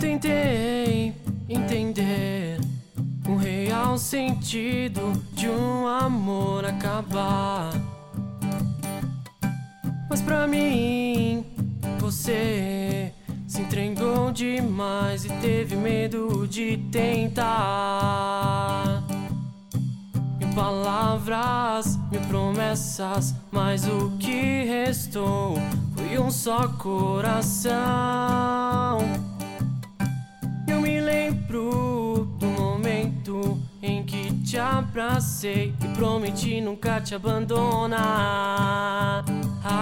tentei entender o real sentido de um amor acabar, mas pra mim você se entregou demais e teve medo de tentar. Mil palavras, mil promessas, mas o que restou foi um só coração. Eu me lembro do momento em que te abracei e prometi nunca te abandonar.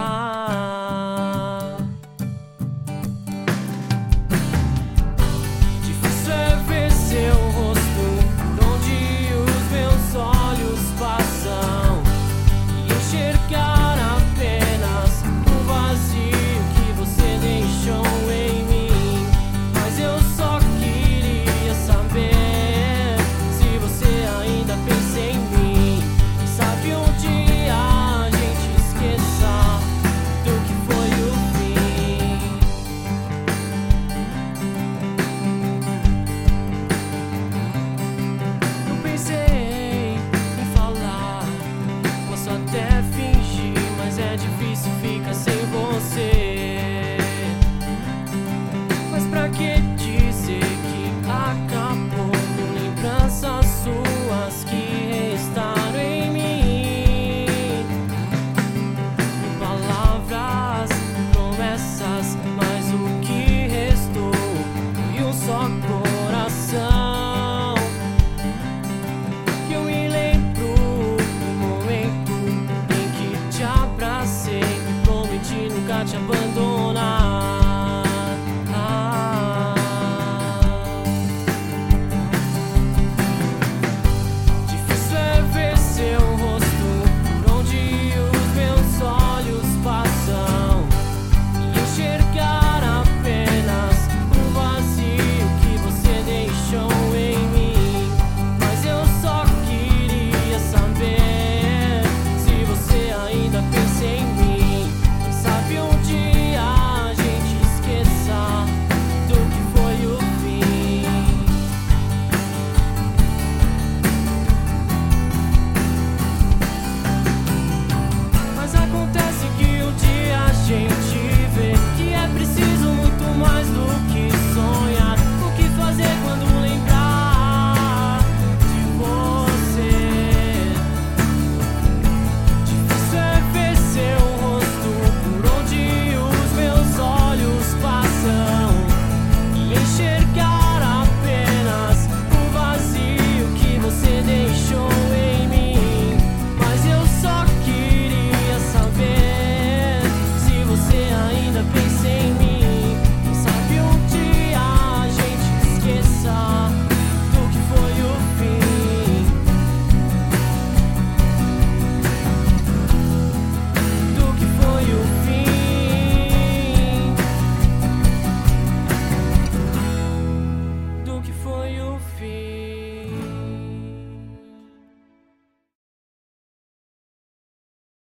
Difícil é ver seu rosto por onde os meus olhos passam e enxergar apenas o vazio que você deixou em mim. Mas eu só queria saber se você ainda pensa em mim. Quem sabe um dia a gente esqueça do que foi o fim. Eu pensei em falar, posso até fingir, mas é difícil ficar sem você. Mas pra que dizer que acabou com lembranças suas que restaram em mim? Mil palavras, promessas, mas o que restou foi um só coração. Que eu me lembro do momento em que te abracei e prometi nunca te abandonar.